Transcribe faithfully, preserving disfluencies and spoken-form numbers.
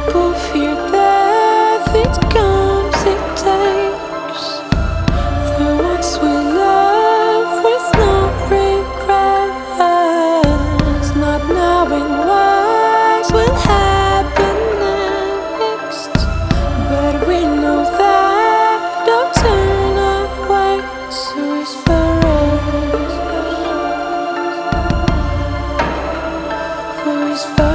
People fear death, it comes, it takes. The ones we love with no regrets, not knowing what will happen next. But we know that don't turn away, so whisper it, for whisper.